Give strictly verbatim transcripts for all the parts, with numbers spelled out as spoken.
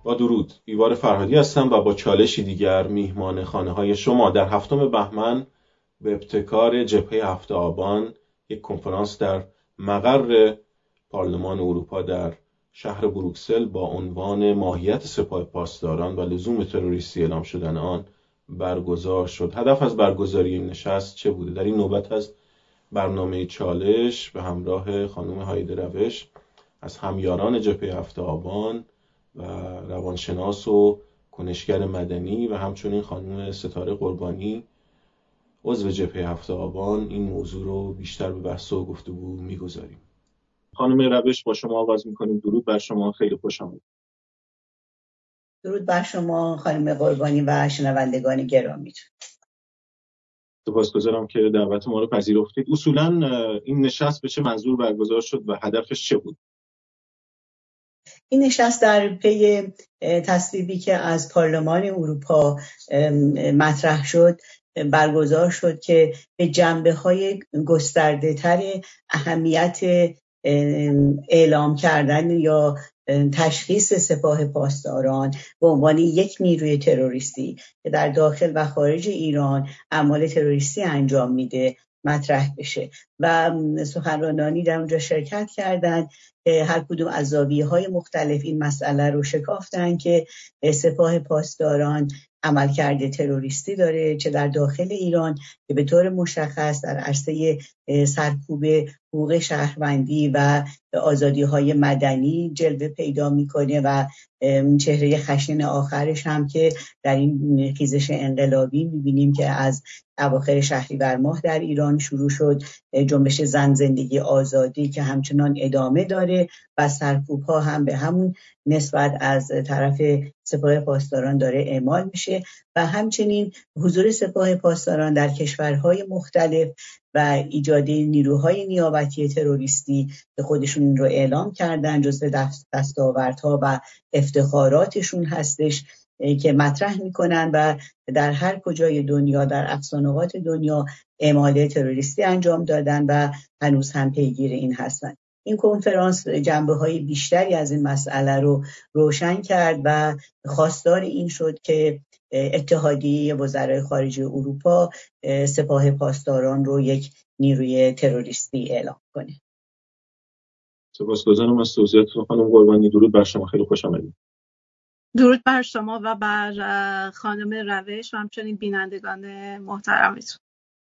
با درود، ایوار فرهادی هستم و با چالشی دیگر میهمان خانه‌های شما. در هفتم بهمن به ابتکار جبهه هفت آبان یک کنفرانس در مقر پارلمان اروپا در شهر بروکسل با عنوان ماهیت سپاه پاسداران و لزوم تروریستی اعلام شدن آن برگزار شد. هدف از برگزاری این نشست چه بوده؟ در این نوبت از برنامه چالش به همراه خانم هایده روش از همیاران جبهه هفت آبان و روانشناس و کنشگر مدنی و همچنین خانم ستاره قربانی عضو جبهه هفت آبان این موضوع رو بیشتر به بحث و گفتگو می‌گذاریم. خانم روش، با شما آغاز می‌کنیم. درود بر شما، خیلی خوش آمدید. درود بر شما خانم قربانی و شنوندگان گرامی. سپاسگزارم که دعوت ما رو پذیرفتید. اصولاً این نشست به چه منظور برگزار شد و هدفش چه بود؟ این نشست در پی تصویبی که از پارلمان اروپا مطرح شد برگزار شد که به جنبه‌های گسترده‌تر اهمیت اعلام کردن یا تشخیص سپاه پاسداران به عنوان یک نیروی تروریستی که در داخل و خارج ایران اعمال تروریستی انجام میده مطرح بشه و سخنرانانی در اونجا شرکت کردند. هر کدوم از زاویه‌های مختلف این مسئله رو شکافتن که سپاه پاسداران عملکرد تروریستی داره، چه در داخل ایران که به طور مشخص در عرصه سرکوب حقوق شهروندی و آزادی‌های مدنی جلوه پیدا میکنه و چهره خشن آخرش هم که در این خیزش انقلابی میبینیم که از اواخر شهریور ماه در ایران شروع شد، جنبش زن زندگی آزادی که همچنان ادامه داره و سرکوب ها هم به همون نسبت از طرف سپاه پاسداران داره اعمال میشه و همچنین حضور سپاه پاسداران در کشورهای مختلف و ایجاد نیروهای نیابتی تروریستی که خودشون رو اعلام کردن جزو دستاوردها و افتخاراتشون هستش که مطرح میکنن و در هر کجای دنیا در اقصا نقاط دنیا اعمال تروریستی انجام دادن و هنوز هم پیگیر این هستن. این کنفرانس جنبه‌های بیشتری از این مسئله رو روشن کرد و خواستار این شد که اتحادیه وزرای خارجه اروپا سپاه پاسداران رو یک نیروی تروریستی اعلام کنه. سپاسگزارم از توضیحاتتون خانم قربانی. درود بر شما، خیلی خوش آمدید. درود بر شما و بر خانم روش و همچنین بینندگان محترمتون.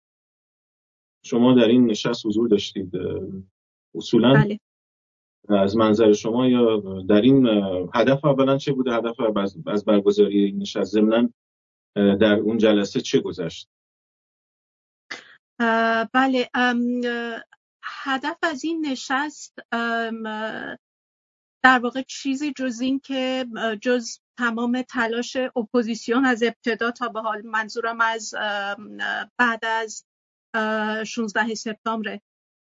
شما در این نشست حضور داشتید. اصولاً بله. از منظر شما یا در این هدف اولا چه بوده؟ هدف از برگزاری این نشست ضمناً در اون جلسه چه گذشت؟ بله، هدف از این نشست در واقع چیزی جز این که جز تمام تلاش اپوزیسیون از ابتدا تا به حال، منظورم از بعد از شانزده سپتامبر،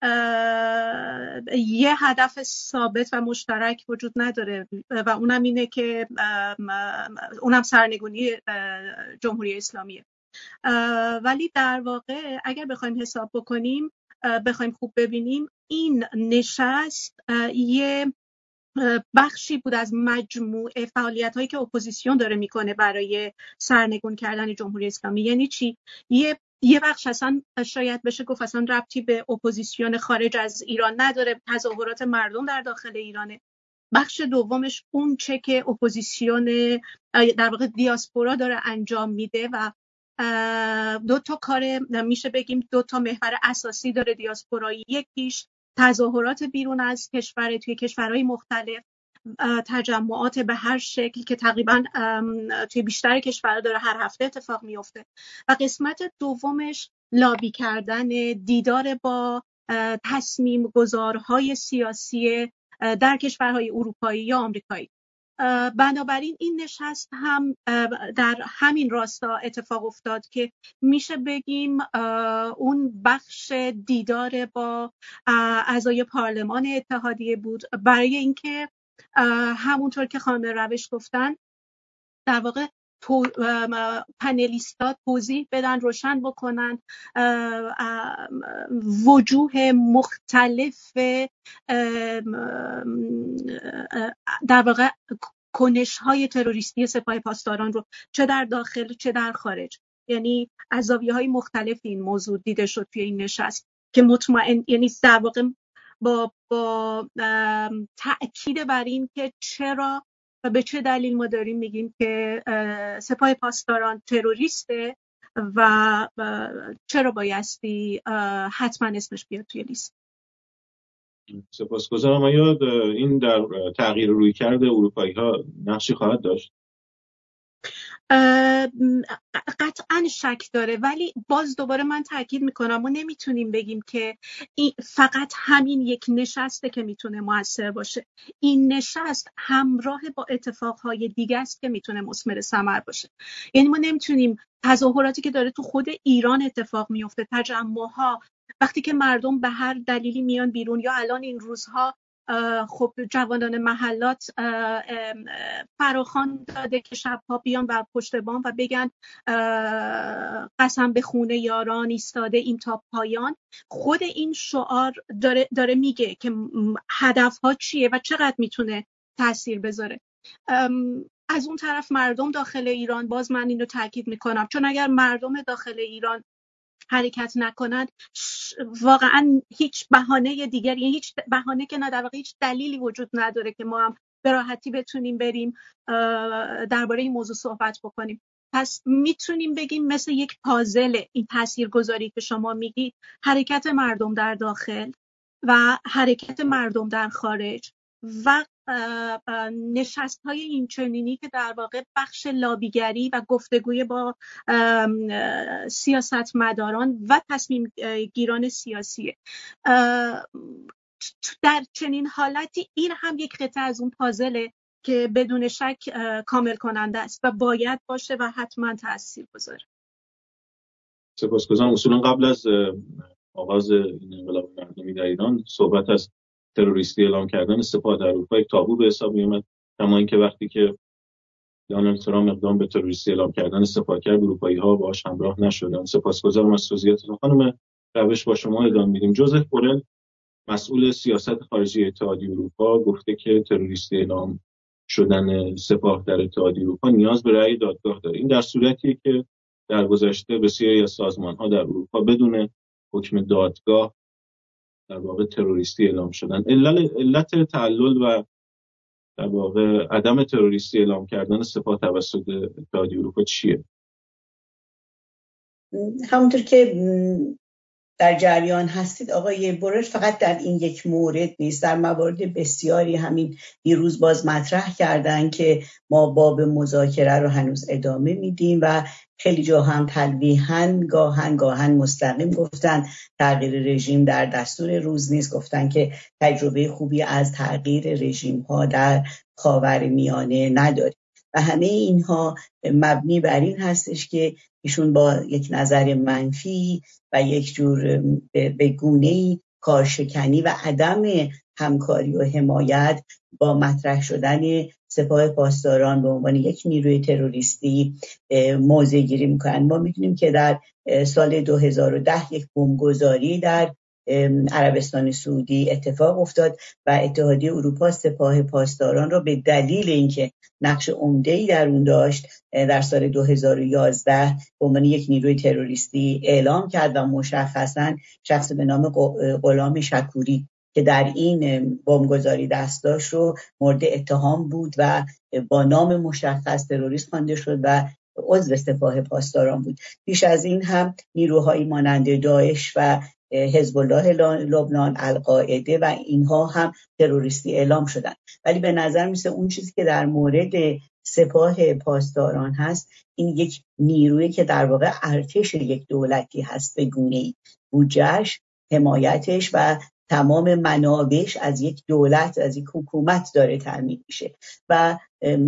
یه هدف ثابت و مشترک وجود نداره و اونم اینه که اونم سرنگونی جمهوری اسلامیه. ولی در واقع اگر بخوایم حساب بکنیم، بخوایم خوب ببینیم، این نشست یه بخشی بود از مجموعه فعالیت‌هایی که اپوزیسیون داره میکنه برای سرنگون کردن جمهوری اسلامی. یعنی چی؟ یه یه بخش اصلا شاید بشه گفت اصلا ربطی به اپوزیسیون خارج از ایران نداره، تظاهرات مردم در داخل ایرانه. بخش دومش اون چه که اپوزیسیون در واقع دیاسپورا داره انجام میده و دو تا کار میشه بگیم دو تا محور اساسی داره دیاسپورایی. یکیش تظاهرات بیرون از کشور توی کشورهای مختلف، تجمعات به هر شکل که تقریبا توی بیشتر کشورها داره هر هفته اتفاق میفته و قسمت دومش لابی کردن، دیدار با تصمیم گذارهای سیاسی در کشورهای اروپایی یا آمریکایی. بنابراین این نشست هم در همین راستا اتفاق افتاد که میشه بگیم اون بخش دیدار با اعضای پارلمان اتحادیه بود برای اینکه همونطور که خانم روش گفتن در واقع تو پنلیستا توضیح بدن، روشن بکنن وجوه مختلف در واقع کنش‌های تروریستی سپاه پاسداران رو چه در داخل چه در خارج، یعنی از زاویه‌های مختلف این موضوع دیده شد توی این نشست که مطمئن، یعنی در واقع با با تأکید بر این که چرا و به چه دلیل ما داریم میگیم که سپاه پاسداران تروریسته و چرا بایستی حتما اسمش بیاد توی لیست. سپاسگزارم. آیا این در تغییر رویکرد اروپایی‌ها نقشی خواهد داشت؟ قطعا شک داره، ولی باز دوباره من تاکید میکنم ما نمیتونیم بگیم که این فقط همین یک نشسته که میتونه موثر باشه. این نشست همراه با اتفاقهای دیگه است که میتونه مثمر ثمر باشه. یعنی ما نمیتونیم تظاهراتی که داره تو خود ایران اتفاق میفته، تجمعها، وقتی که مردم به هر دلیلی میان بیرون، یا الان این روزها خب جوانان محلات فراخوان داده که شبها بیان بر پشت بام و بگن قسم به خونه یاران ایستاده این تا پایان. خود این شعار داره, داره میگه که هدفها چیه و چقدر میتونه تأثیر بذاره. از اون طرف مردم داخل ایران، باز من این رو تاکید میکنم، چون اگر مردم داخل ایران حرکت نکنند واقعا هیچ بهانه دیگری، یعنی هیچ بهانه که نه، در واقع هیچ دلیلی وجود نداره که ما هم به راحتی بتونیم بریم درباره این موضوع صحبت بکنیم. پس میتونیم بگیم مثل یک پازل این تاثیرگذاری که شما میگید، حرکت مردم در داخل و حرکت مردم در خارج و نشست های این چنینی که در واقع بخش لابیگری و گفتگوی با سیاستمداران و تصمیم گیران سیاسیه. در چنین حالتی این هم یک قطعه از اون پازله که بدون شک کامل کننده است و باید باشه و حتما تأثیر گذاره. سپاسگزارم. اصولا قبل از آغاز این انقلاب مردمی در ایران صحبت از تروریستی اعلام کردن سپاه در اروپا یک تابو به حساب می اومد، اما اینکه وقتی که دونالد ترامپ اقدام به تروریستی اعلام کردن سپاه کرد، اروپایی‌ها باهاش همراه نشدن. سپاسگزارم از توضیحاتتون. خانم روش، با شما ادامه میدیم. جوزف بورل، مسئول سیاست خارجی اتحادیه اروپا، گفته که تروریستی اعلام شدن سپاه در اتحادیه اروپا نیاز به رأی دادگاه داره. این در صورتیه که در گذشته بسیاری از سازمان‌ها در اروپا بدون حکم دادگاه در واقع تروریستی اعلام شدن. علت علت تعلل و در واقع عدم تروریستی اعلام کردن سپاه توسط اتحادیه اروپا چیه؟ همونطور که در جریان هستید آقای بورل، فقط در این یک مورد نیست، در موارد بسیاری همین دیروز باز مطرح کردن که ما باب مذاکره رو هنوز ادامه میدیم و خیلی جا هم تلویحاً گاهن گاهن مستقیم گفتن تغییر رژیم در دستور روز نیست، گفتن که تجربه خوبی از تغییر رژیم ها در خاورمیانه نداریم و همه اینها مبنی بر این هستش که ایشون با یک نظر منفی و یک جور به گونه‌ای کارشکنی و عدم همکاری و حمایت با مطرح شدن سپاه پاسداران به عنوان یک نیروی تروریستی موضع گیری میکنن. ما میدونیم که در سال دو هزار و ده یک بمبگذاری در عربستان سعودی اتفاق افتاد و اتحادیه اروپا سپاه پاسداران را به دلیل اینکه نقش عمده‌ای در اون داشت در سال دو هزار و یازده به عنوان یک نیروی تروریستی اعلام کرد و مشخصاً شخص به نام غلام شکوری که در این بمبگذاری دست داشت رو مورد اتهام بود و با نام مشخص تروریست خوانده شد و عضو سپاه پاسداران بود. پیش از این هم نیروهایی مانند داعش و حزب الله لبنان، القاعده و اینها هم تروریستی اعلام شدن. ولی به نظر میسه اون چیزی که در مورد سپاه پاسداران هست این یک نیرویی که در واقع ارتش یک دولتی هست، به گونه‌ای بودجه‌اش، حمایتش و تمام منابعش از یک دولت، از یک حکومت داره تامین میشه و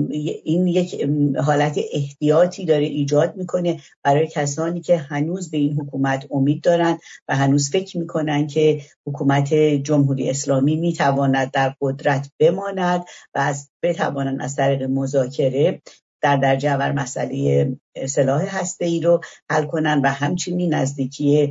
این یک حالت احتیاطی داره ایجاد میکنه برای کسانی که هنوز به این حکومت امید دارن و هنوز فکر میکنن که حکومت جمهوری اسلامی میتواند در قدرت بماند و از بتوانند از طریق مذاکره در در جوهر مسئله سلاح هسته‌ای رو حل کنن و همچنین نزدیکی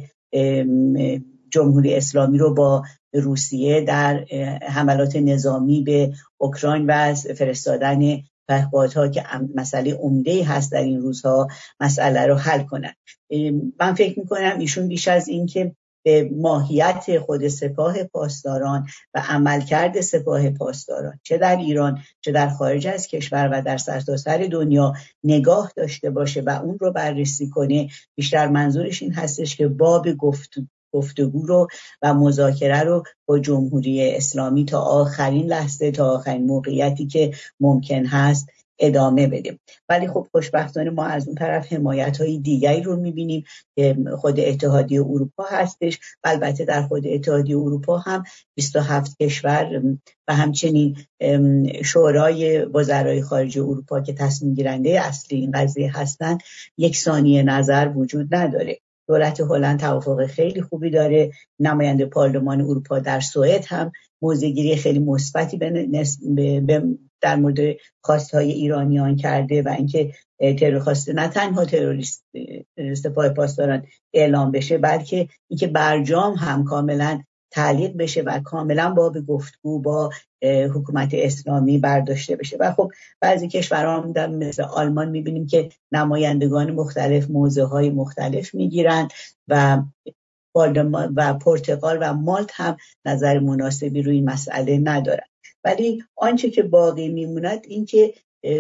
جمهوری اسلامی رو با روسیه در حملات نظامی به اوکراین و فرستادن پهپادها که مسئله عمده هست در این روزها مسئله رو حل کنن. من فکر میکنم ایشون بیش از این که به ماهیت خود سپاه پاسداران و عملکرد سپاه پاسداران چه در ایران چه در خارج از کشور و در سرتاسر دنیا نگاه داشته باشه و اون رو بررسی کنه، بیشتر منظورش این هستش که باب گفت گفتگو رو و مذاکره رو با جمهوری اسلامی تا آخرین لحظه، تا آخرین موقعیتی که ممکن هست ادامه بدیم. ولی خب خوشبختانه ما از اون طرف حمایت‌های دیگری رو می‌بینیم که خود اتحادیه اروپا هستش و البته در خود اتحادیه اروپا هم بیست و هفت کشور و همچنین شورای وزرای خارجه اروپا که تصمیم گیرنده اصلی این قضیه هستند یکسانی نظر وجود نداره. دولت هلند توافق خیلی خوبی داره، نماینده پارلمان اروپا در سوئد هم موضع‌گیری خیلی مثبتی به, به در مورد خواستهای ایرانیان کرده و اینکه ترور خواسته نه تنها تروریست سپاه پاسداران اعلام بشه بلکه اینکه برجام هم کاملا تعلیق بشه و کاملا باب گفتگو با حکومت اسلامی برداشته بشه. و خب بعضی کشورها هم مثل آلمان میبینیم که نمایندگان مختلف موضعهای مختلف میگیرن و و پرتغال و مالت هم نظر مناسبی روی این مسئله ندارن. ولی آنچه که باقی میموند این که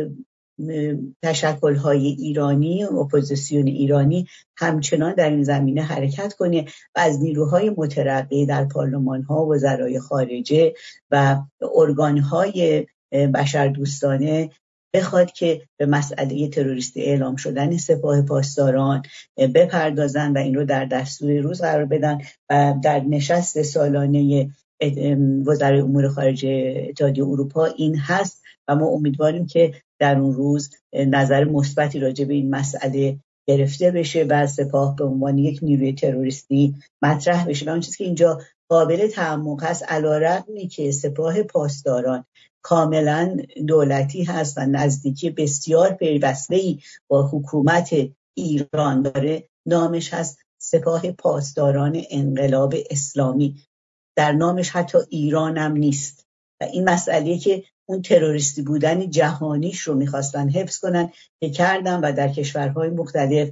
تشکل‌های ایرانی، اپوزیسیون ایرانی همچنان در این زمینه حرکت کنه و از نیروهای مترقی در پارلمان‌ها، وزرای خارجه و ارگان‌های بشردوستانه بخواد که به مسئله تروریستی اعلام شدن سپاه پاسداران بپردازن و این رو در دستور روز قرار بدن و در نشست سالانه وزرای امور خارجه اتحادیه اروپا این هست و ما امیدواریم که در اون روز نظر مثبتی راجع به این مسئله گرفته بشه و سپاه به عنوان یک نیروی تروریستی مطرح بشه. و اون چیزی که اینجا قابل تعمق هست علی‌رغمی که سپاه پاسداران کاملا دولتی هست و نزدیکی بسیار پیوسته‌ای با حکومت ایران داره، نامش هست سپاه پاسداران انقلاب اسلامی، در نامش حتی ایران هم نیست. و این مسئله که اون تروریستی بودن جهانیش رو میخواستن حفظ کنن که کردن و در کشورهای مختلف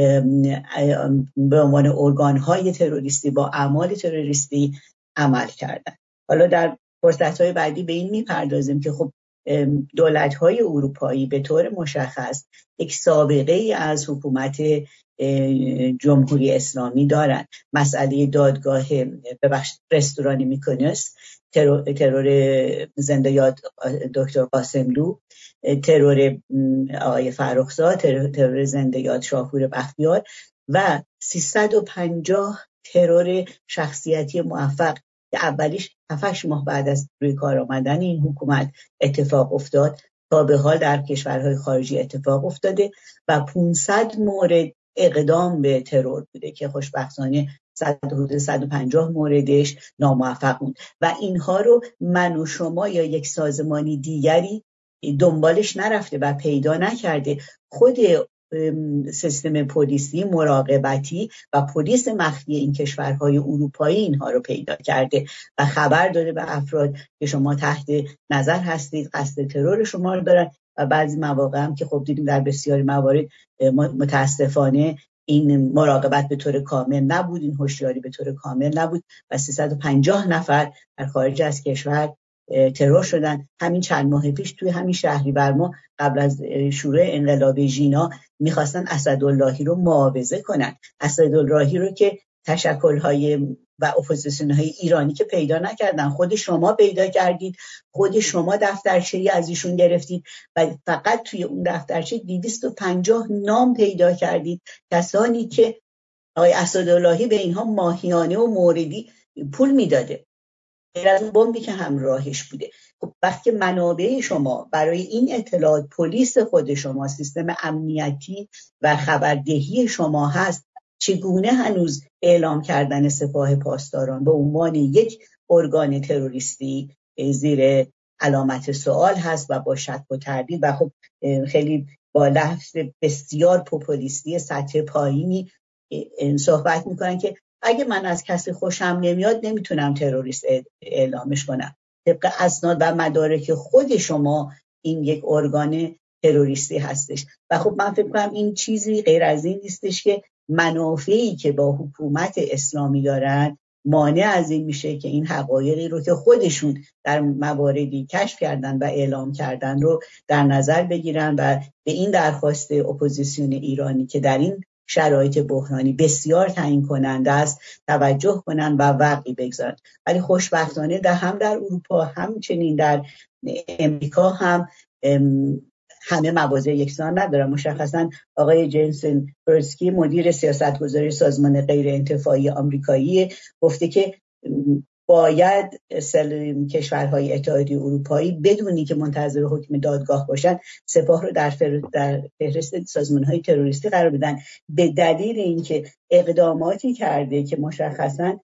به عنوان ارگانهای تروریستی با اعمال تروریستی عمل کردن. حالا در فرصتهای بعدی به این میپردازیم که خب دولت‌های اروپایی به طور مشخص یک سابقه ای از حکومت جمهوری اسلامی دارن. مسئله دادگاه ببخشید رستوران میکنوس، ترور, ترور زنده یاد دکتر قاسملو، ترور آقای فرخزاد، ترور, ترور زنده یاد شاپور بختیار و سیصد و پنجاه ترور شخصیتی موفق که اولیش هفت ماه بعد از روی کار آمدن این حکومت اتفاق افتاد تا به حال در کشورهای خارجی اتفاق افتاده و پانصد مورد اقدام به ترور بوده که خوشبختانه صد و پنجاه موردش ناموفق بود و اینها رو من و شما یا یک سازمانی دیگری دنبالش نرفته و پیدا نکرده. خود سیستم پلیسی مراقبتی و پلیس مخفی این کشورهای اروپایی اینها رو پیدا کرده و خبر داده به افراد که شما تحت نظر هستید، قصد ترور شما رو دارن و بعضی مواقع هم که خب دیدیم در بسیاری موارد متاسفانه این مراقبت به طور کامل نبود، این هوشیاری به طور کامل نبود و سیصد و پنجاه نفر در خارج از کشور ترور شدن. همین چند ماه پیش توی همین شهریور ما قبل از شروع انقلاب ژینا میخواستن اسداللهی رو معاوضه کنن، اسداللهی رو که تشکل‌های و اپوزیسیون‌های ایرانی که پیدا نکردن، خود شما پیدا کردید، خود شما دفترچه‌ای از ایشون گرفتید و فقط توی اون دفترچه دویست و پنجاه نام پیدا کردید، کسانی که آقای اسداللهی به اینها ماهیانه و موردی پول میداده غیر از اون بمبی که همراهش بوده. خب وقتی منابع شما برای این اطلاعات پلیس خود شما، سیستم امنیتی و خبردهی شما هست، چگونه هنوز اعلام کردن سپاه پاسداران به عنوان یک ارگان تروریستی زیر علامت سوال هست و با شک و تردید و خب خیلی با لحظ بسیار پوپولیستی سطح پایینی صحبت میکنن که اگه من از کسی خوشم نمیاد نمیتونم تروریست اعلامش کنم. طبق اسناد و مدارک خود شما این یک ارگان تروریستی هستش. و خب من فکر کنم این چیزی غیر از این نیستش که منافعی که با حکومت اسلامی دارن مانع از این میشه که این حقایقی رو که خودشون در مواردی کشف کردن و اعلام کردن رو در نظر بگیرن و به این درخواست اپوزیسیون ایرانی که در این شرایط بحرانی بسیار تعیین کننده است توجه کنن و وقعی بگذارن. ولی خوشبختانه در هم در اروپا همچنین در امریکا هم همه مواضع یکسان ندارن. مشخصا آقای جیمسون برسکی مدیر سیاستگذاری سازمان غیر انتفاعی آمریکایی گفته که باید کشورهای اتحادیه اروپایی بدونی که منتظر حکم دادگاه باشن سپاه رو در در فهرست سازمانهای تروریستی قرار بدن، به دلیل اینکه اقداماتی کرده که مشخصا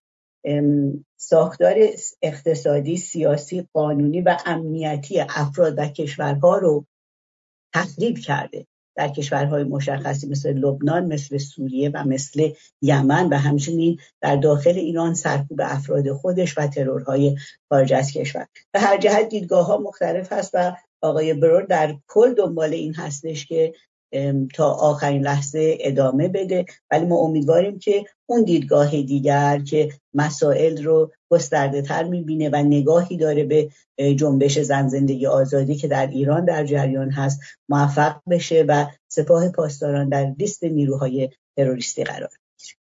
ساختار اقتصادی، سیاسی، قانونی و امنیتی افراد و کشورها رو تخریب کرده در کشورهای مشخصی مثل لبنان، مثل سوریه و مثل یمن و همچنین در داخل ایران سرکوب افراد خودش و ترورهای خارج از کشور. به هر جهت دیدگاه ها مختلف هست و آقای برور در کل دنبال این هستش که تا آخرین لحظه ادامه بده، ولی ما امیدواریم که اون دیدگاه دیگر که مسائل رو گسترده تر میبینه و نگاهی داره به جنبش زن زندگی آزادی که در ایران در جریان هست موفق بشه و سپاه پاسداران در لیست نیروهای تروریستی قرار بگیره.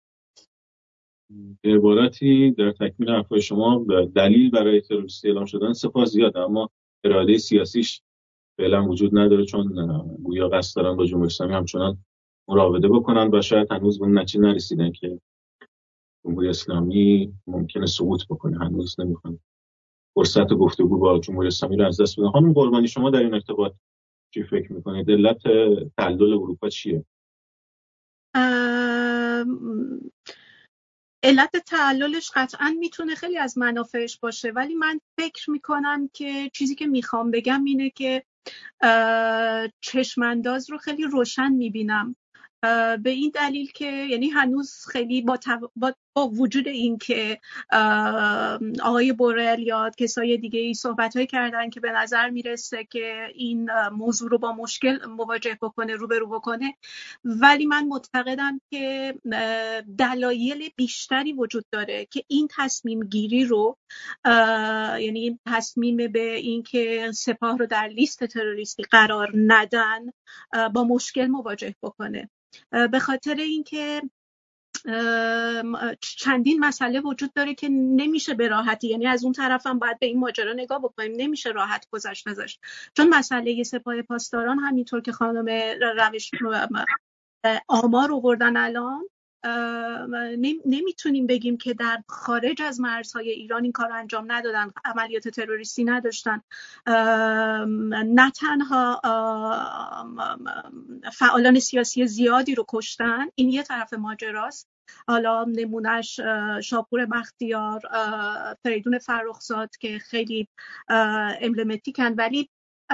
به عبارتی در تکمیل حرفای شما دلیل برای تروریستی اعلام شدن سپاه زیاده، اما اراده سیاسیش فعلا وجود نداره، چون گویا قصد دارن با جمهوری اسلامی همچنان مراوده بکنن و شاید هنوز به اون نتیجه نرسیدن که جمهوری اسلامی ممکنه سقوط بکنه. هنوز نمیخوان فرصت گفتگو با جمهوری اسلامی رو از دست بدن. خانم قربانی شما در این ارتباط چی فکر میکنید؟ علت تعلل اروپا چیه؟ علت تعللش قطعا میتونه خیلی از منافعش باشه، ولی من فکر میکنم که چیزی که میخوام بگم اینه که چشمانداز رو خیلی روشن میبینم، به این دلیل که یعنی هنوز خیلی با, تو... با... با وجود این که آقای بورل یا کسای دیگه ای صحبت‌هایی کردن که به نظر میرسه که این موضوع رو با مشکل مواجه بکنه، روبرو بکنه، ولی من معتقدم که دلایل بیشتری وجود داره که این تصمیم گیری رو، یعنی تصمیم به این که سپاه رو در لیست تروریستی قرار ندن، با مشکل مواجه بکنه. به خاطر اینکه چندین مسئله وجود داره که نمیشه به راحتی، یعنی از اون طرف هم باید به این ماجرا نگاه بکنیم، نمیشه راحت گذشت ازش، چون مسئله سپاه پاسداران همینطور که خانم روش آمار آوردن الان، نمیتونیم بگیم که در خارج از مرزهای ایران این کار انجام ندادن، عملیات تروریستی نداشتن. نه تنها فعالان سیاسی زیادی رو کشتن، این یه طرف ماجراست. حالا نمونهش شاپور بختیار، فریدون فرخزاد که خیلی امبلماتیکن، ولی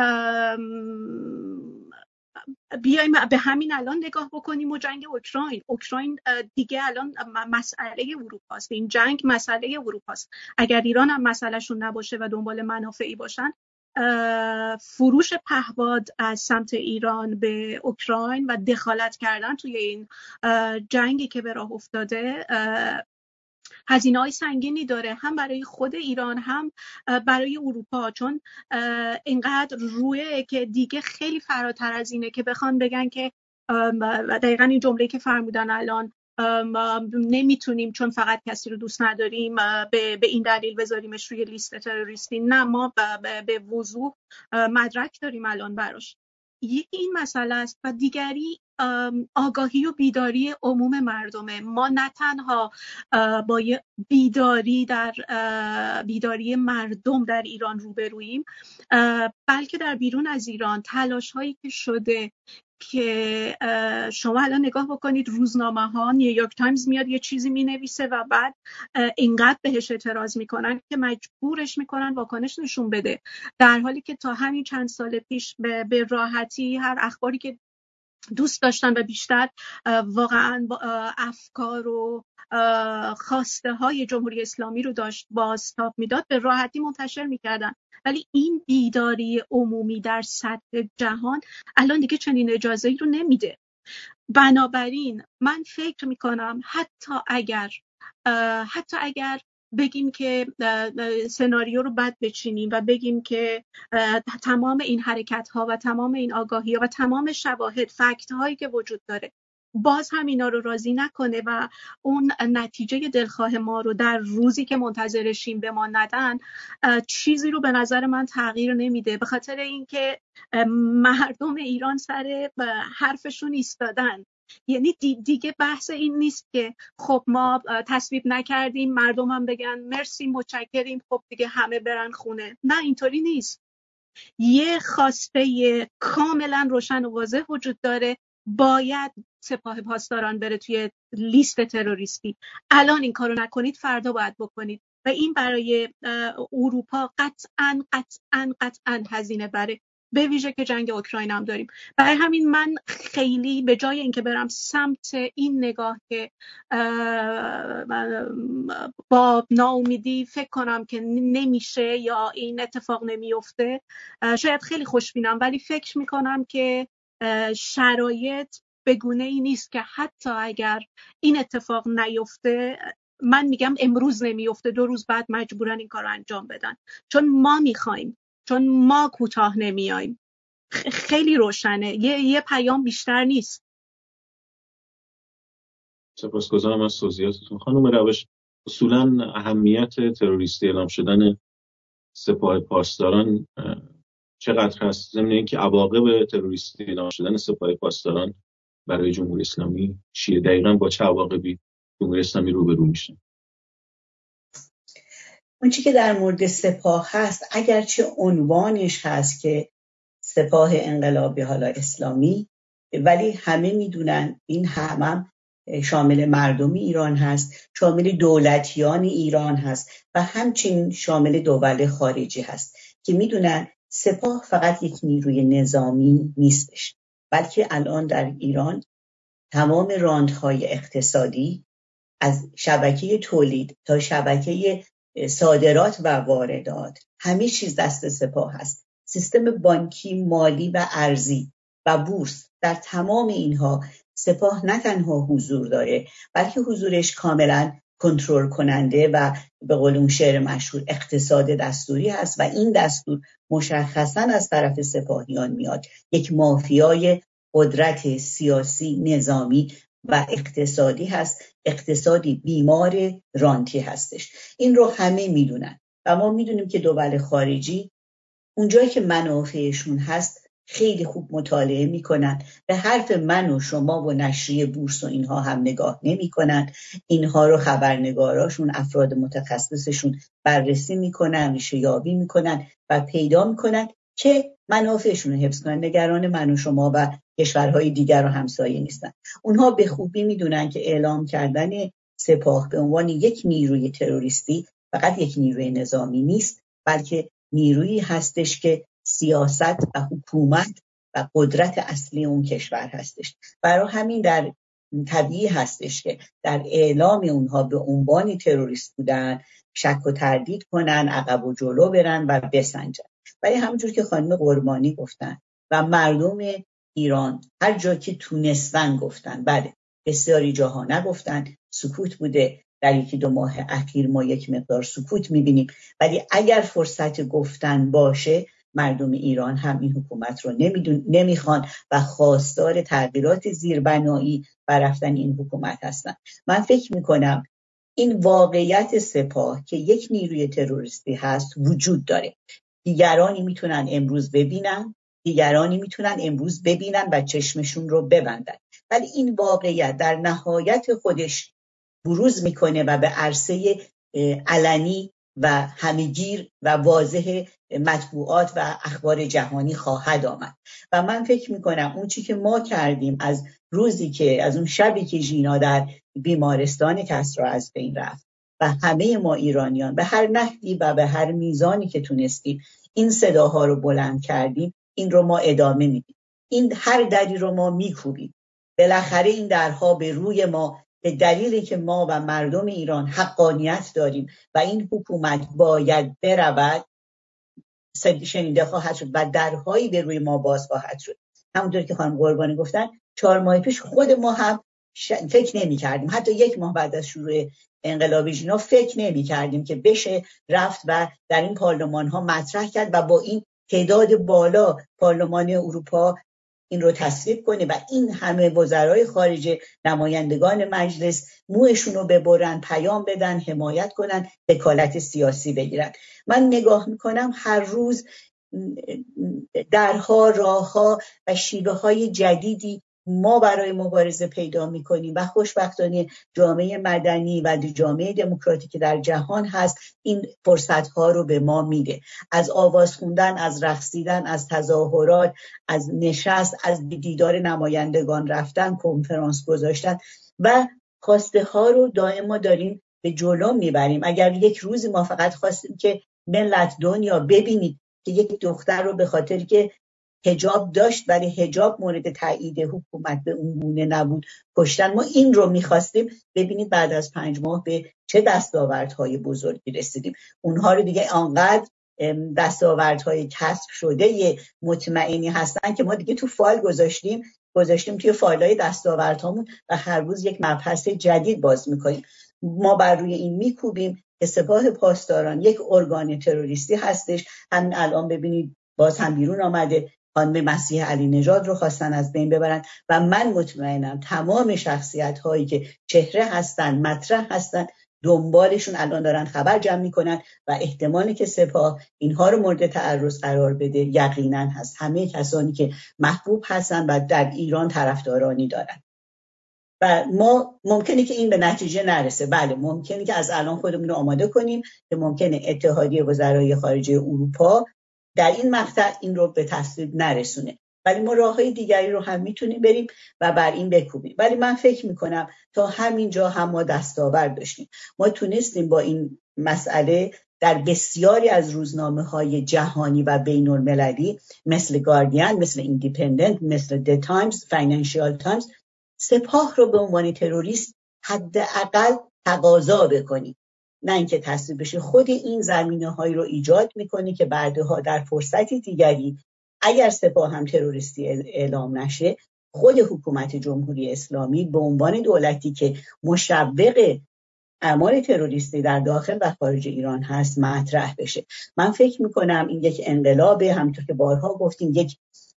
بیایم به همین الان نگاه بکنیم و جنگ اوکراین اوکراین دیگه الان مسئله اروپاست، این جنگ مسئله اروپاست. اگر ایران هم مسئلهشون نباشه و دنبال منافعی باشن، فروش پهپاد از سمت ایران به اوکراین و دخالت کردن توی این جنگی که به راه افتاده هزینه‌های سنگینی داره، هم برای خود ایران هم برای اروپا، چون اینقدر رویه که دیگه خیلی فراتر از اینه که بخوان بگن که دقیقاً این جمله که فرمودن الان، نمیتونیم چون فقط کسی رو دوست نداریم به, به این دلیل بذاریمش روی لیست تروریستی. نه، ما به وضوح مدرک داریم الان براش. یکی این مسئله است و دیگری آگاهی و بیداری عموم مردمه. ما نه تنها با بیداری در بیداری مردم در ایران روبرویم، بلکه در بیرون از ایران تلاش هایی که شده که شما الان نگاه بکنید، روزنامه ها، نیویورک تایمز میاد یه چیزی مینویسه و بعد اینقدر بهش اعتراض میکنن که مجبورش میکنن واکنش نشون بده، در حالی که تا همین چند سال پیش به راحتی هر اخباری که دوست داشتن و بیشتر واقعا افکار و خواسته های جمهوری اسلامی رو داشت بازتاب میداد، به راحتی منتشر میکردن. ولی این بیداری عمومی در سطح جهان الان دیگه چنین اجازه‌ای رو نمیده. بنابراین من فکر میکنم حتی اگر حتی اگر بگیم که سناریو رو بد بچینیم و بگیم که تمام این حرکت ها و تمام این آگاهی ها و تمام شواهد فکت هایی که وجود داره باز هم اینا رو راضی نکنه و اون نتیجه دلخواه ما رو در روزی که منتظرشیم به ما ندن، چیزی رو به نظر من تغییر نمیده، به خاطر اینکه مردم ایران سر حرفشون ایستادن. یعنی دیگه بحث این نیست که خب ما تصویب نکردیم مردم هم بگن مرسی متشکریم خب دیگه همه برن خونه. نه، اینطوری نیست. یه خواسته کاملا روشن و واضح وجود داره، باید سپاه پاسداران بره توی لیست تروریستی. الان این کارو نکنید فردا باید بکنید و این برای اروپا قطعاً قطعاً قطعاً هزینه بره، به ویژه که جنگ اوکراین هم داریم. برای همین من خیلی به جای اینکه برم سمت این نگاه که با ناامیدی فکر کنم که نمیشه یا این اتفاق نمیفته، شاید خیلی خوشبینم ولی فکر میکنم که شرایط به گونه ای نیست که حتی اگر این اتفاق نیفته، من میگم امروز نمیفته، دو روز بعد مجبورن این کار رو انجام بدن، چون ما میخوایم، چون ما کوتاه نمیایم. خیلی روشنه، یه, یه پیام بیشتر نیست. سپاسگزارم از توضیحاتتون خانم روش. اصولا اهمیت تروریستی اعلام شدن سپاه پاسداران چقدر هست، ضمن اینکه عواقب تروریستی اعلام شدن سپاه پاسداران برای جمهوری اسلامی چیه؟ دقیقاً با چه عواقبی جمهوری اسلامی روبرو میشه؟ اون چی که در مورد سپاه هست، اگرچه عنوانش هست که سپاه انقلابی حالا اسلامی، ولی همه میدونن این هم شامل مردم ایران هست، شامل دولتیان ایران هست و همچنین شامل دول خارجی هست که میدونن سپاه فقط یک نیروی نظامی نیستش، بلکه الان در ایران تمام راندهای اقتصادی از شبکه تولید تا شبکه صادرات و واردات همه چیز دست سپاه هست. سیستم بانکی، مالی و ارزی و بورس، در تمام اینها سپاه نه تنها حضور داره بلکه حضورش کاملا کنترل کننده و به قول اون شعر مشهور اقتصاد دستوری هست و این دستور مشخصاً از طرف سپاهیان میاد. یک مافیای قدرت سیاسی، نظامی و اقتصادی هست، اقتصادی بیمار رانتی هستش. این رو همه میدونن و ما میدونیم که دول خارجی اونجایی که منافعشون هست خیلی خوب مطالعه میکنن، به حرف من و شما و نشریه بورس و اینها هم نگاه نمیکنن. اینها رو خبرنگاراشون، افراد متخصصشون بررسی میکنن، ریشه یابی میکنن و پیدا میکنن که منافعشون رو حفظ کنن. نگران من و شما و کشورهای دیگر و همسایه نیستن. اونها به خوبی میدونن که اعلام کردن سپاه به عنوان یک نیروی تروریستی فقط یک نیروی نظامی نیست، بلکه نیرویی هستش که سیاست و حکومت و قدرت اصلی اون کشور هستش. برای همین در طبیعی هستش که در اعلام اونها به عنوان تروریست بودن شک و تردید کنن، عقب و جلو برن و بسنجن. ولی همونجور که خانم قربانی گفتن و مردم ایران هر جا که تونستن گفتن، بله بسیاری جاها نگفتن، سکوت بوده. در یکی دو ماه اخیر ما یک مقدار سکوت میبینیم، ولی اگر فرصت گفتن باشه مردم ایران هم این حکومت رو نمیدون نمیخوان و خواستار تغییرات زیربنایی و رفتن این حکومت هستن. من فکر میکنم این واقعیت سپاه که یک نیروی تروریستی هست وجود داره. دیگرانی میتونن امروز ببینن، دیگرانی میتونن امروز ببینن و چشمشون رو ببندن، ولی این واقعیت در نهایت خودش بروز میکنه و به عرصه علنی و همگیر و واضح مطبوعات و اخبار جهانی خواهد آمد. و من فکر میکنم اون چی که ما کردیم از روزی که از اون شبی که ژینا در بیمارستان کسری از بین رفت و همه ما ایرانیان به هر نحوی و به هر میزانی که تونستیم این صداها رو بلند کردیم، این رو ما ادامه میدیم. این هر دری رو ما میکوبیم. بالاخره این درها به روی ما، به دلیلی که ما و مردم ایران حقانیت داریم و این حکومت باید برود، شنیده خواهد شد و درهایی به روی ما باز خواهد شد. همونطور که خانم قربانی گفتن، چهار ماه پیش خود ما هم ش... فکر نمی کردیم، حتی یک ماه بعد از شروع انقلاب ژینا فکر نمی کردیم که بشه رفت و در این پارلمان ها مطرح کرد و با این تعداد بالا پارلمان اروپا این رو تصویب کنه و این همه وزرای خارجه، نمایندگان مجلس موشون رو ببرن، پیام بدن، حمایت کنن، وکالت سیاسی بگیرن. من نگاه میکنم هر روز درها، راهها و شیوه های جدیدی ما برای مبارزه پیدا میکنیم و خوشبختانه جامعه مدنی و جامعه دموکراتیک در جهان هست این فرصت ها رو به ما میده. از آواز خوندن، از رقصیدن، از تظاهرات، از نشست، از دیدار نمایندگان رفتن، کنفرانس گذاشتن و خواسته ها رو دائم ما داریم به جلو میبریم. اگر یک روزی ما فقط خواستیم که ملت دنیا ببینید که یک دختر رو به خاطر که حجاب داشت ولی حجاب مورد تایید حکومت به اون گونه نبود کشتن، ما این رو میخواستیم، ببینید بعد از پنج ماه به چه دستاوردهای بزرگی رسیدیم. اونها رو دیگه آنقدر دستاوردهای کسب شده مطمئنی هستن که ما دیگه تو فایل گذاشتیم گذاشتیم توی فایل‌های دستاوردهامون و هر روز یک مبحث جدید باز میکنیم. ما بر روی این میکوبیم که سپاه پاسداران یک ارگان تروریستی هستش. همین الان ببینید باز هم بیرون آمده، خانم مسیح علی نژاد رو خواستن از بین ببرن و من مطمئنم تمام شخصیت هایی که چهره هستن، مطرح هستن، دنبالشون الان دارن خبر جمع میکنن و احتمالی که سپاه اینها رو مورد تعرض قرار بده یقینا هست. همه کسانی که محبوب هستن و در ایران طرفدارانی دارن و ما ممکنه که این به نتیجه نرسه. بله ممکنه که از الان خودمون رو آماده کنیم که ممکنه اتحادیه وزرای خارجه اروپا در این مقطع این رو به تصویب نرسونه، ولی ما راههای دیگری رو هم میتونیم بریم و بر این بکوبیم. ولی من فکر میکنم تا همینجا هم ما دستاورد داشتیم. ما تونستیم با این مسئله در بسیاری از روزنامه‌های جهانی و بین المللی مثل گاردین، مثل ایندیپندنت، مثل دی تایمز، فاینانشیال تایمز سپاه رو به عنوان تروریست حداقل تقاضا بکنیم، نه اینکه تصویب بشه. خود این زمینه‌هایی رو ایجاد می‌کنه که بعدها در فرصتی دیگری اگر سپاه هم تروریستی اعلام نشه، خود حکومت جمهوری اسلامی به عنوان دولتی که مشوق اعمال تروریستی در داخل و خارج ایران هست مطرح بشه. من فکر می‌کنم این یک انقلابه، همونطور که بارها گفتیم، یک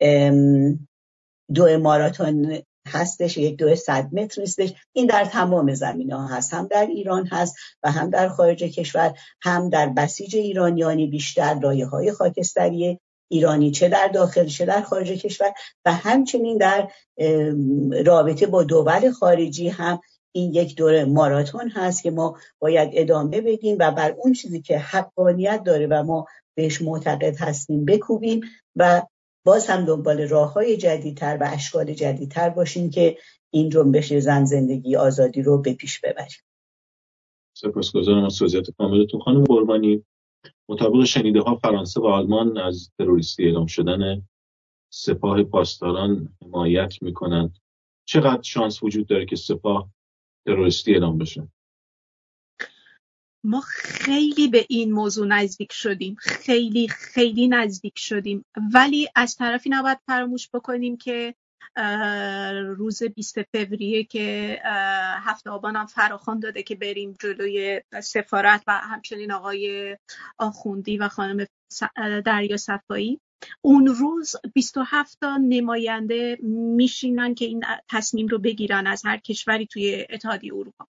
دو ماراتون هستش، یک دو صد متر نیستش. این در تمام زمینه ها هست، هم در ایران هست و هم در خارج کشور، هم در بسیج ایرانیانی بیشتر، لایه های خاکستری ایرانی چه در داخل چه در خارج کشور و همچنین در رابطه با دول خارجی هم این یک دوره ماراتون هست که ما باید ادامه بدیم و بر اون چیزی که حقانیت داره و ما بهش معتقد هستیم بکوبیم و باز هم دنبال راه‌های جدیدتر و اشکال جدیدتر باشیم که این جنبش زن زندگی آزادی رو به پیش ببریم. سپاسگزارم از توضیحات کاملتون خانم قربانی. مطابق شنیده‌ها فرانسه و آلمان از تروریستی اعلام شدن سپاه پاسداران حمایت می‌کنند. چقدر شانس وجود داره که سپاه تروریستی اعلام بشه؟ ما خیلی به این موضوع نزدیک شدیم، خیلی خیلی نزدیک شدیم، ولی از طرفی نباید فراموش بکنیم که روز بیست فوریه که هفت آبان هم فراخوان داده که بریم جلوی سفارت و همچنین آقای آخوندی و خانم دریا صفایی، اون روز بیست و هفت تا نماینده میشینن که این تصمیم رو بگیرن از هر کشوری توی اتحادیه اروپا.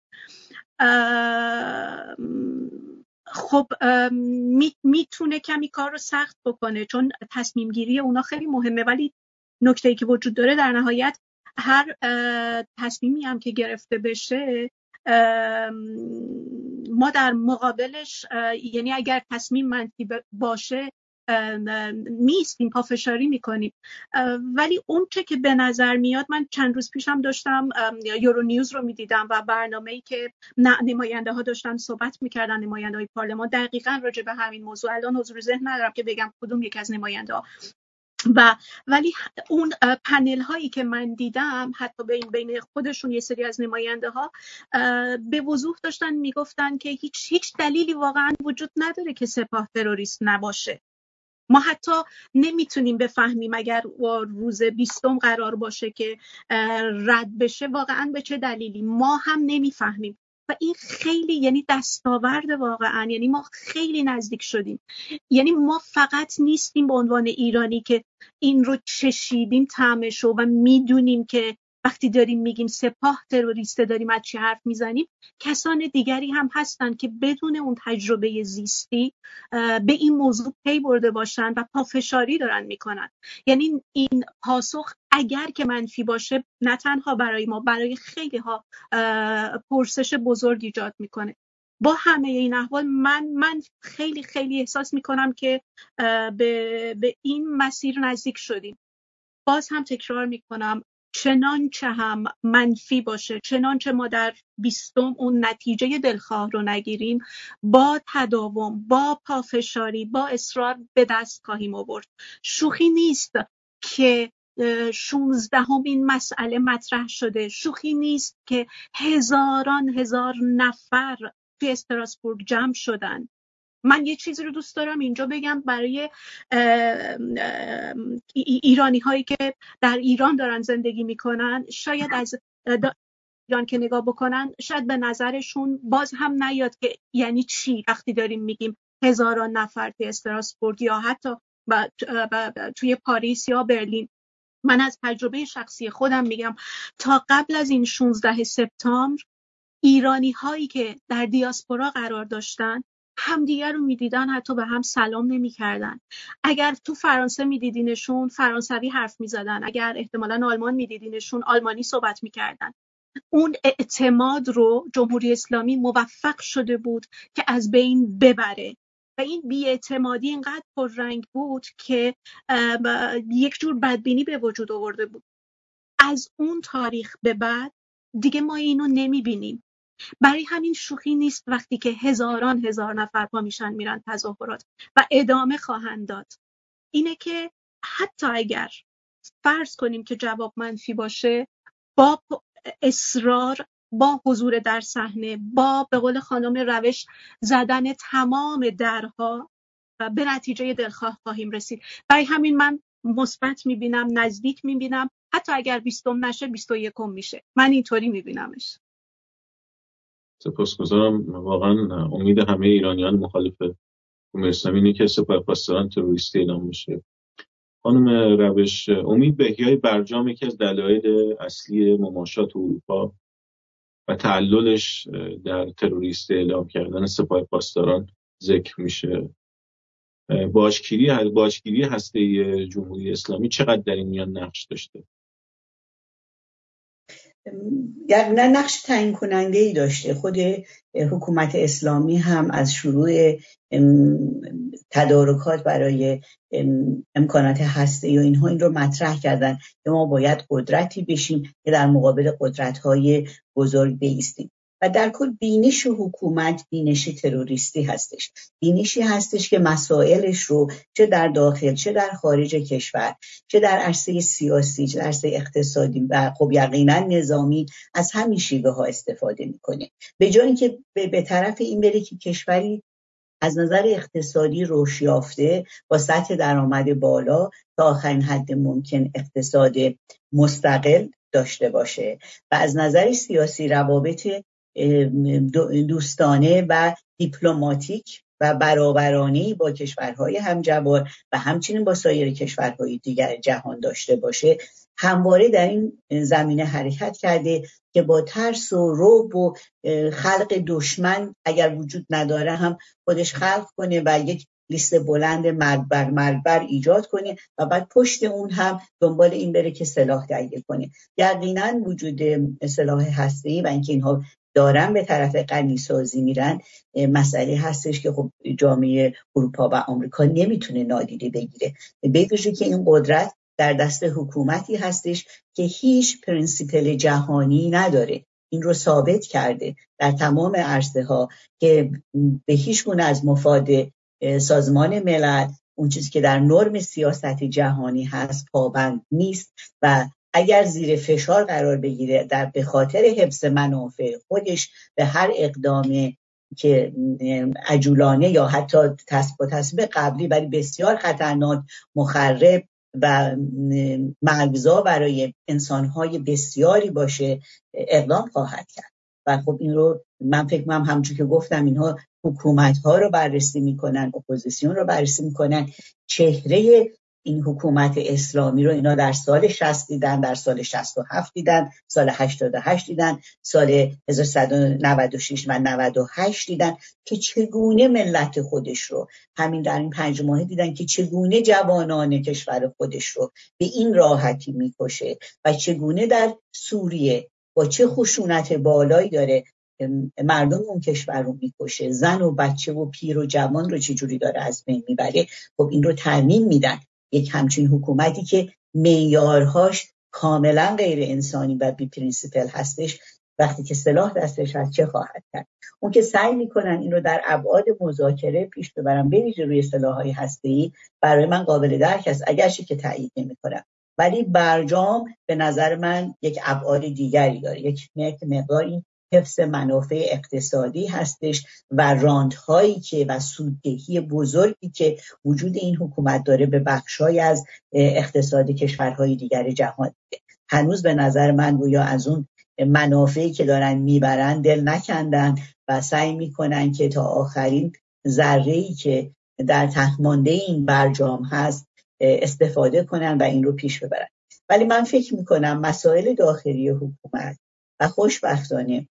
خب میتونه کمی کار رو سخت بکنه چون تصمیم گیری اونا خیلی مهمه، ولی نکته‌ای که وجود داره در نهایت هر تصمیمی هم که گرفته بشه ما در مقابلش، یعنی اگر تصمیم منفی باشه میستیم، پافشاری میکنیم، ولی اون چه که به نظر میاد، من چند روز پیشم داشتم یورو نیوز رو میدیدم و برنامه‌ای که نماینده ها داشتن صحبت میکردن، نماینده های پارلمان، دقیقاً راجع به همین موضوع. الان حضور ذهن ندارم که بگم کدوم یک از نماینده ها، و ولی اون پنل هایی که من دیدم حتی بین بین خودشون یه سری از نماینده ها به وضوح داشتن میگفتن که هیچ هیچ دلیلی واقعا وجود نداره که سپاه تروریست نباشه. ما حتی نمیتونیم بفهمیم اگر روز بیستم قرار باشه که رد بشه واقعا به چه دلیلی، ما هم نمیفهمیم. و این خیلی یعنی دستاورد واقعا، یعنی ما خیلی نزدیک شدیم. یعنی ما فقط نیستیم به عنوان ایرانی که این رو چشیدیم طعمشو و میدونیم که وقتی داریم میگیم سپاه تروریسته داریم از چی حرف میزنیم. کسان دیگری هم هستن که بدون اون تجربه زیستی به این موضوع پی برده باشن و پافشاری دارن میکنن. یعنی این پاسخ اگر که منفی باشه نه تنها برای ما، برای خیلی ها پرسش بزرگ ایجاد میکنه. با همه این احوال من من خیلی خیلی احساس میکنم که به, به این مسیر نزدیک شدیم. باز هم تکرار میکنم، چنانچه هم منفی باشه، چنانچه ما در بیستم اون نتیجه دلخواه رو نگیریم، با تداوم، با پافشاری، با اصرار به دست خواهیم آورد. شوخی نیست که شونزدهمین مسئله مطرح شده، شوخی نیست که هزاران هزار نفر توی استراسبورگ جمع شدن. من یه چیزی رو دوست دارم اینجا بگم برای ایرانی هایی که در ایران دارن زندگی میکنن، شاید از ایران که نگاه بکنن شاید به نظرشون باز هم نیاد که یعنی چی وقتی داریم میگیم هزاران نفر توی استراسبورگ یا حتی با با توی پاریس یا برلین. من از تجربه شخصی خودم میگم تا قبل از این شانزده سپتامبر ایرانی هایی که در دیاسپورا قرار داشتن همدیگر رو میدیدن، حتی به هم سلام نمیکردن. اگر تو فرانسه میدیدینشون فرانسوی حرف میزدن، اگر احتمالاً آلمان میدیدینشون آلمانی صحبت میکردن. اون اعتماد رو جمهوری اسلامی موفق شده بود که از بین ببره و این بی‌اعتمادی اینقدر پررنگ بود که یک جور بدبینی به وجود آورده بود. از اون تاریخ به بعد دیگه ما اینو نمیبینیم. برای همین شوخی نیست وقتی که هزاران هزار نفر پا میشن میرن تظاهرات و ادامه خواهند داد. اینه که حتی اگر فرض کنیم که جواب منفی باشه، با اصرار، با حضور در صحنه، با به قول خانم روش زدن تمام درها به نتیجه دلخواه خواهیم رسید. برای همین من مثبت میبینم، نزدیک میبینم، حتی اگر بیستم نشه بیست و یکم میشه. من اینطوری میبینمش. سپاسگزارم. واقعا امید همه ایرانیان مخالف جمهوری اسلامی اینه که سپاه پاسداران تروریستی اعلام بشه. خانم روش، امید به احیای برجام یکی از دلایل اصلی مماشات اروپا و تعللش در تروریست اعلام کردن سپاه پاسداران ذکر میشه. باشگیری باشگیری هسته‌ای جمهوری اسلامی چقدر در این میان نقش داشته؟ در نقش تعیین کننده ای داشته. خود حکومت اسلامی هم از شروع تدارکات برای امکانات هسته‌ای و اینها این رو مطرح کردن که ما باید قدرتی بشیم که در مقابل قدرت‌های بزرگ بایستیم. و در کل بینش حکومت بینش تروریستی هستش، بینشی هستش که مسائلش رو چه در داخل چه در خارج کشور، چه در عرصه سیاسی چه در عرصه اقتصادی و خب یقینا نظامی از همین شیوه ها استفاده میکنه، به جای اینکه به طرف این بره که کشوری از نظر اقتصادی رشد یافته با سطح درآمد بالا تا آخرین حد ممکن اقتصاد مستقل داشته باشه و از نظر سیاسی روابط دوستانه و دیپلماتیک و برابرانه‌ای با کشورهای همجوار و همچنین با سایر کشورهای دیگر جهان داشته باشه، همواره در این زمینه حرکت کرده که با ترس و رعب و خلق دشمن اگر وجود نداره هم خودش خلق کنه و یک لیست بلند مرگ بر مرگ بر ایجاد کنه و بعد پشت اون هم دنبال این بره که سلاح تهیه کنه. یقینا وجود سلاح هسته‌ای و اینکه اینها دارن به طرف غنی‌سازی میرن مسئله هستش که خب جامعه اروپا و آمریکا نمیتونه نادیده بگیره، به ویژه که این قدرت در دست حکومتی هستش که هیچ پرینسیپل جهانی نداره. این رو ثابت کرده در تمام عرصه ها که به هیچ گونه از مفاد سازمان ملل اون چیزی که در نرم سیاست جهانی هست پابند نیست و اگر زیر فشار قرار بگیره در به خاطر حفظ منافع خودش به هر اقدامی که عجولانه یا حتی با تصمیم قبلی ولی بسیار خطرناک، مخرب و مرگزا برای انسانهای بسیاری باشه اقدام خواهد کرد. و خب این رو من فکر کنم همونجوری که گفتم اینها حکومت‌ها رو بررسی میکنن، اپوزیسیون رو بررسی میکنن، چهره این حکومت اسلامی رو اینا در سال شصت دیدن، در سال شصت و هفت دیدن، سال هشتاد و هشت دیدن، سال هزار و سیصد و نود و شش و نود و هشت دیدن که چگونه ملت خودش رو، همین در این پنج ماه دیدن که چگونه جوانان کشور خودش رو به این راحتی میکشه و چگونه در سوریه با چه خشونت بالایی داره مردم اون کشور رو میکشه، زن و بچه و پیر و جوان رو چجوری داره از بین میبره. خب این رو ترمیم میدن. یک همچین حکومتی که معیارهاش کاملا غیر انسانی و بی پرینسیپل هستش، وقتی که سلاح دستش هست چه خواهد کرد؟ اون که سعی میکنن این رو در ابعاد مذاکره پیش ببرن، به ویژه روی سلاح‌های هسته‌ای، برای من قابل درک است، اگرچه که تایید نمیکنم. ولی برجام به نظر من یک ابعاد دیگری داره، یک مقداری حفظ منافع اقتصادی هستش و راندهایی که و سوددهی بزرگی که وجود این حکومت داره به بخشای از اقتصاد کشورهای دیگر جهان. هنوز به نظر من گویا از اون منافعی که دارن میبرن دل نکندن و سعی میکنن که تا آخرین ذره‌ای که در تهمانده این برجام هست استفاده کنن و این رو پیش ببرن. ولی من فکر میکنم مسائل داخلی حکومت و خوشبختانه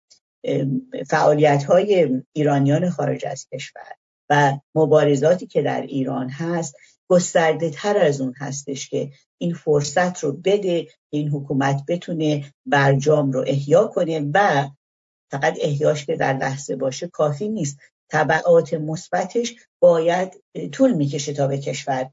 فعالیت‌های ایرانیان خارج از کشور و مبارزاتی که در ایران هست گسترده تر از اون هستش که این فرصت رو بده که این حکومت بتونه برجام رو احیا کنه و فقط احیاش که در لحظه باشه کافی نیست، تبعات مثبتش باید طول میکشه تا به کشور